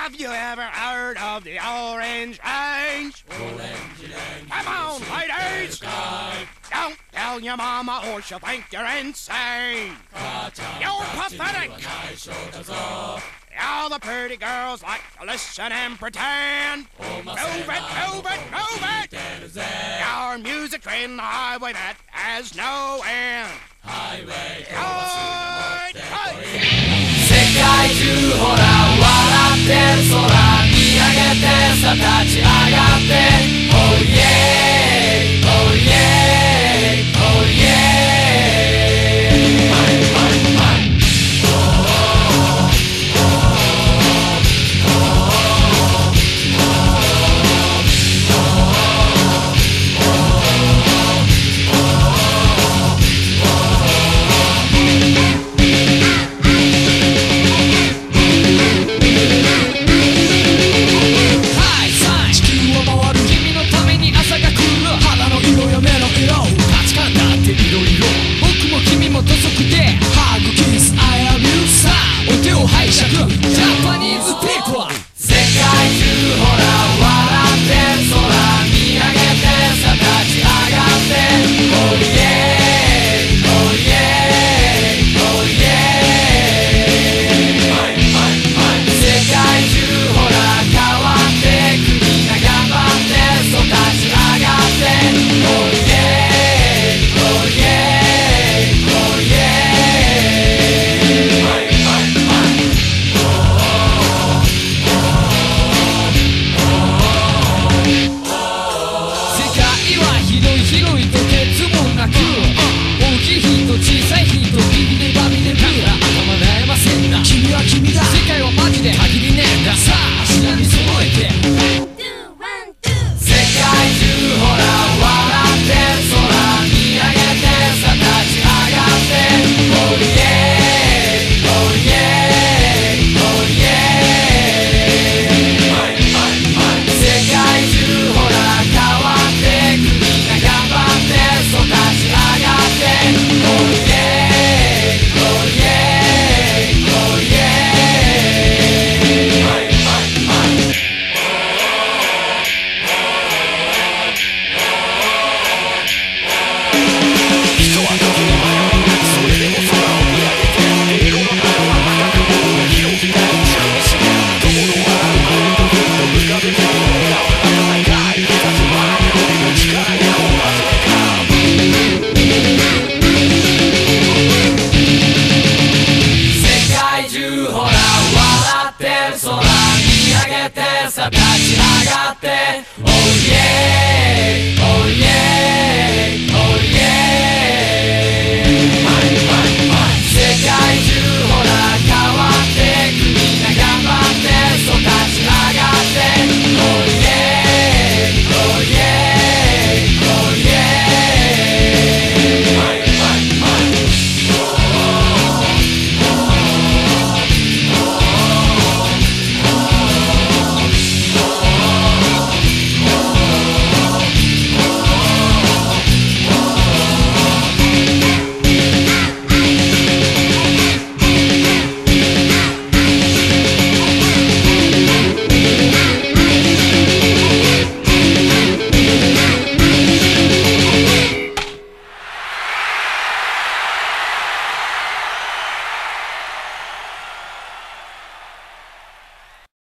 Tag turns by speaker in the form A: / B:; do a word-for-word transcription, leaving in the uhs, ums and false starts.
A: Have you ever heard of the Orange Range?
B: Orange Range.
A: Come on, ladies! Don't tell your mama or she'll think you're insane. You're pathetic! All the pretty girls like to listen and pretend. Move it, move it, move it! Your music's in the highway that has no end. Highway. Right, right.
B: 世界中ほら笑ってる空見上げてさ立ち上がって Oh yeah Oh yeah Oh yeah僕も君も土足でハグキス I love you さあお手を拝借